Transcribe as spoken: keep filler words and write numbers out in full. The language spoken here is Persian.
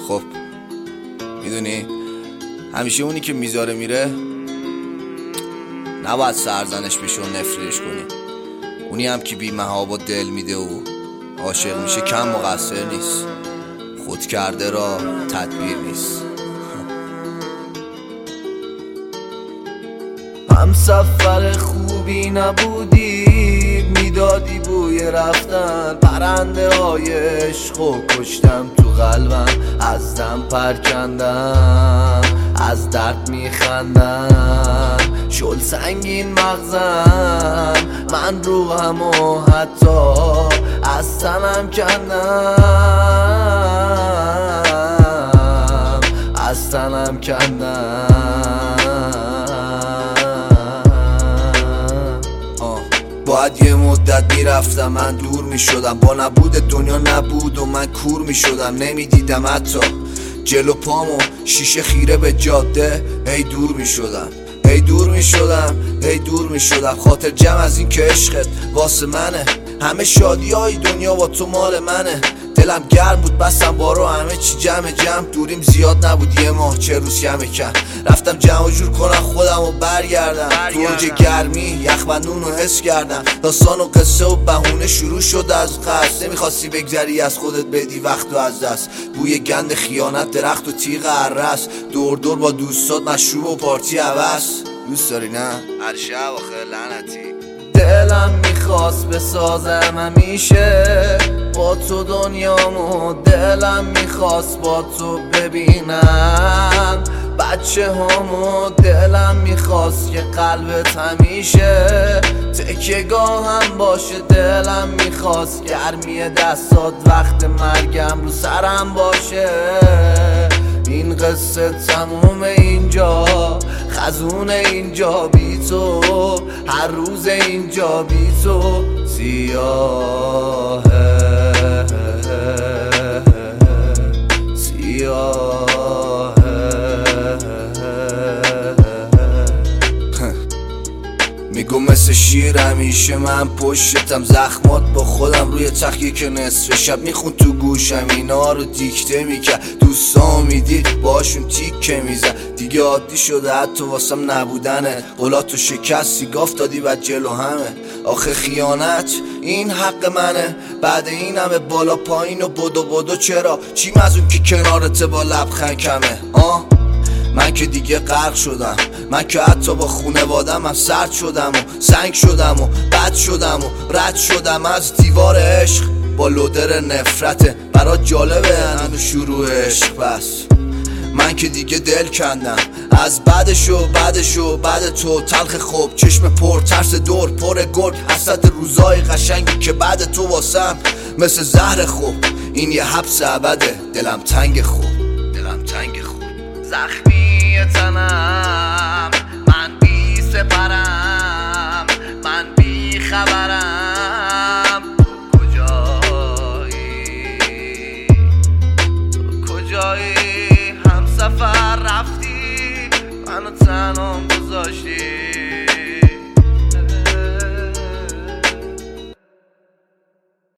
خب میدونی همیشه اونی که میذاره میره نباید سرزنش بشه و نفرش کنی. اونی هم که بی محابا دل میده و عاشق میشه کم مقصر نیست. خود کرده را تدبیر نیست. هم سفر خوبی نبودی، میدادی بوی رفتن. پرنده های عشق و کشتم تو قلبم، از دم پرکندم، از درد میخندم. شل سنگین مغزم، من روحم و حتی از تنم کندم، از تنم کندم. باید یه مدت میرفتم، من دور میشدم. با نبود دنیا نبود و من کور میشدم. نمیدیدم حتی جلو پامو، شیشه خیره به جاده. ای دور میشدم، ای دور میشدم، ای دور میشدم. خاطر جمع از این که عشقت واسه منه، همه شادی های دنیا با تو مال منه. دلم گرم بود بسم بارو، همه چی جمع جمع. دوریم زیاد نبود، یه ماه چه روز کمه کم. رفتم جمع و جور کنم خودم و برگردم. تو اوج گرمی یخبندون رو حس کردم. داستان و قصه و بهونه شروع شد از قصد. نمیخواستی بگذری از خودت، بدی وقت و از دست. بوی گند خیانت، درخت و تیغ عرس. دور دور با دوستات مشروب و پارتی عوض. دوست داری نه؟ هر شب آخه لعنتی. دلم میخواست بسازم همیشه با تو دنیامو. دلم میخواست با تو ببینم بچه هامو. دلم میخواست که قلبت همیشه تکیه‌گاهم باشه. دلم میخواست گرمی دستات وقت مرگم رو سرم باشه. این قصه تموم اینجا، خزون اینجا بی تو. هر روز اینجا بی تو سیاهه، سیاهه. میگم مثل شیر همیشه من پشتم. زخمات با خودم روی تخیه که نصف شب میخون تو گوشم. اینا رو دیکته میکرد، دوستا میدید باشون تیکه میزد. دیگه عادی شده حتی واسم نبودنه. قولاتو شکستی گاف دادی بعد جلو همه. آخه خیانت این حق منه. بعد این همه بالا پایین و بدو بدو چرا؟ چیم از اون که کنارت با لبخند کمه؟ آه من که دیگه غرق شدم. من که حتی با خونوادم هم سرد شدم و سنگ شدم و بد شدم و رد شدم از دیوار عشق. با لودر نفرته برات جالبه هنو شروع عشق. بس من که دیگه دل کندم از بعدشو بعدشو بعد تو. تلخ خوب چشم پر، ترس دور پر گرگ. حسرت روزای قشنگی که بعد تو واسم مثل زهر خوب. این یه حبس ابده، دلم تنگ خوب، دلم تنگ خوب. زخمی تنم، من بی سپرم، من بی خبرم. تو کجایی، تو کجایی؟ هم سفر رفتی، منو تنها گذاشتی.